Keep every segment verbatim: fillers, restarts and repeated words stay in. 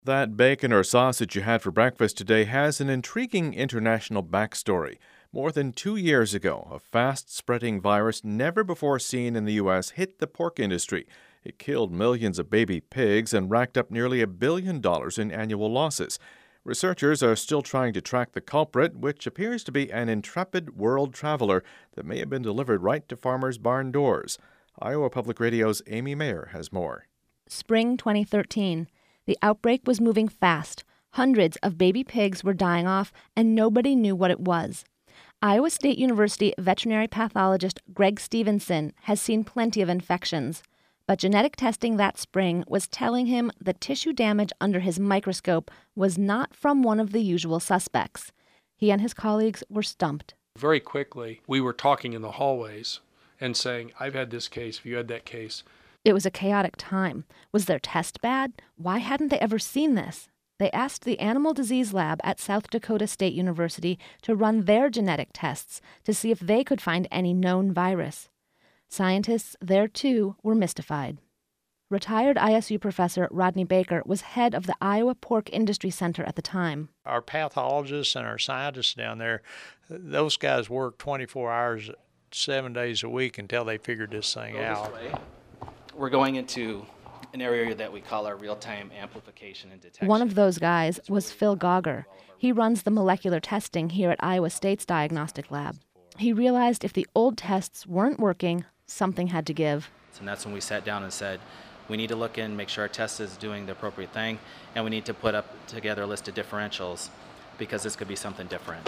That bacon or sausage you had for breakfast today has an intriguing international backstory. More than two years ago, a fast-spreading virus never before seen in the U S hit the pork industry. It killed millions of baby pigs and racked up nearly a billion dollars in annual losses. Researchers are still trying to track the culprit, which appears to be an intrepid world traveler that may have been delivered right to farmers' barn doors. Iowa Public Radio's Amy Mayer has more. Spring twenty thirteen. The outbreak was moving fast. Hundreds of baby pigs were dying off, and nobody knew what it was. Iowa State University veterinary pathologist Greg Stevenson has seen plenty of infections, but genetic testing that spring was telling him the tissue damage under his microscope was not from one of the usual suspects. He and his colleagues were stumped. Very quickly, we were talking in the hallways and saying, I've had this case, have you had that case? It was a chaotic time. Was their test bad? Why hadn't they ever seen this? They asked the Animal Disease Lab at South Dakota State University to run their genetic tests to see if they could find any known virus. Scientists there, too, were mystified. Retired I S U professor Rodney Baker was head of the Iowa Pork Industry Center at the time. Our pathologists and our scientists down there, those guys worked twenty-four hours, seven days a week until they figured this thing out. We're going into an area that we call our real-time amplification and detection. One of those guys was Phil Gauger. He runs the molecular testing here at Iowa State's diagnostic lab. He realized if the old tests weren't working, something had to give. And that's when we sat down and said, we need to look in, make sure our test is doing the appropriate thing, and we need to put up together a list of differentials because this could be something different.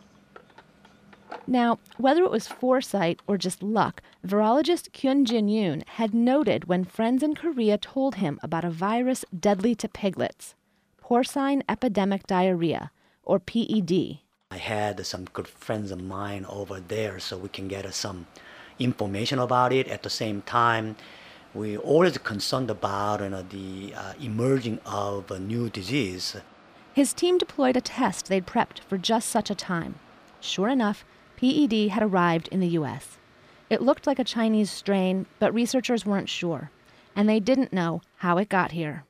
Now, whether it was foresight or just luck, virologist Kyun Jin Yoon had noted when friends in Korea told him about a virus deadly to piglets, porcine epidemic diarrhea, or P E D. I had some good friends of mine over there, so we can get some information about it. At the same time, we always concerned about you know, the uh, emerging of a new disease. His team deployed a test they'd prepped for just such a time. Sure enough, P E D had arrived in the U S. It looked like a Chinese strain, but researchers weren't sure, and they didn't know how it got here.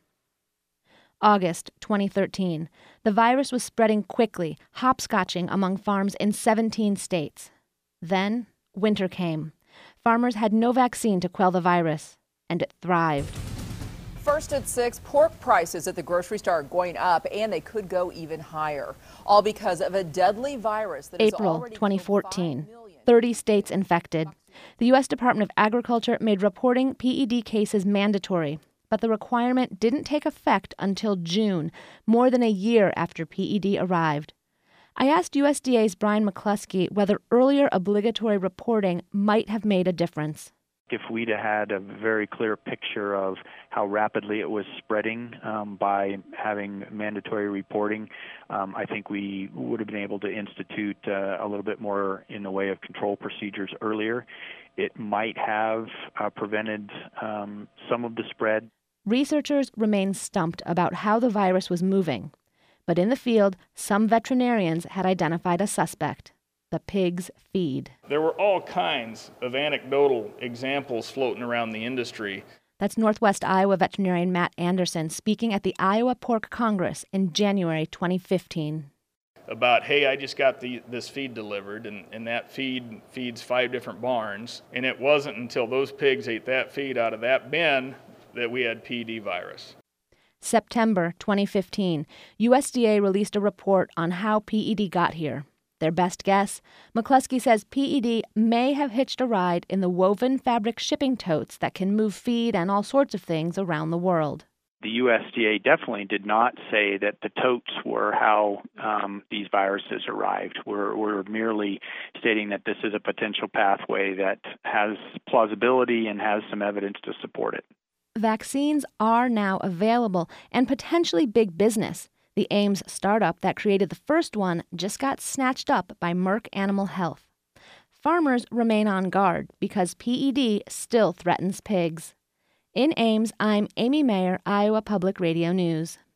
August twenty thirteen. The virus was spreading quickly, hopscotching among farms in seventeen states. Then, winter came. Farmers had no vaccine to quell the virus, and it thrived. First at six, pork prices at the grocery store are going up, and they could go even higher, all because of a deadly virus that is April already twenty fourteen, thirty states infected. The U S Department of Agriculture made reporting P E D cases mandatory, but the requirement didn't take effect until June, more than a year after P E D arrived. I asked U S D A's Brian McCluskey whether earlier obligatory reporting might have made a difference. If we'd had a very clear picture of how rapidly it was spreading um, by having mandatory reporting, um, I think we would have been able to institute uh, a little bit more in the way of control procedures earlier. It might have uh, prevented um, some of the spread. Researchers remain stumped about how the virus was moving. But in the field, some veterinarians had identified a suspect: the pig's feed. There were all kinds of anecdotal examples floating around the industry. That's Northwest Iowa veterinarian Matt Anderson speaking at the Iowa Pork Congress in January twenty fifteen. About, hey, I just got the, this feed delivered, and, and that feed feeds five different barns. And it wasn't until those pigs ate that feed out of that bin that we had P E D virus. September twenty fifteen, U S D A released a report on how P E D got here. Their best guess? McCluskey says P E D may have hitched a ride in the woven fabric shipping totes that can move feed and all sorts of things around the world. The U S D A definitely did not say that the totes were how um, these viruses arrived. We're, we're merely stating that this is a potential pathway that has plausibility and has some evidence to support it. Vaccines are now available and potentially big business. The Ames startup that created the first one just got snatched up by Merck Animal Health. Farmers remain on guard because P E D still threatens pigs. In Ames, I'm Amy Mayer, Iowa Public Radio News.